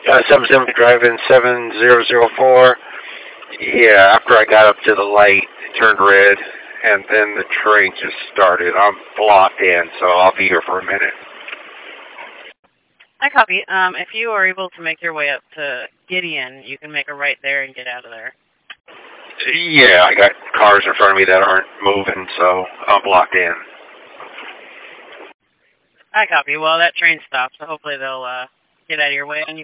770 Drive-In 7004. Yeah, after I got up to the light, it turned red, and then the train just started. I'm blocked in, so I'll be here for a minute. I copy. If you are able to make your way up to Gideon, you can make a right there and get out of there. Yeah, I got cars in front of me that aren't moving, so I'm blocked in. I copy. Well, that train stopped, so hopefully they'll get out of your way and you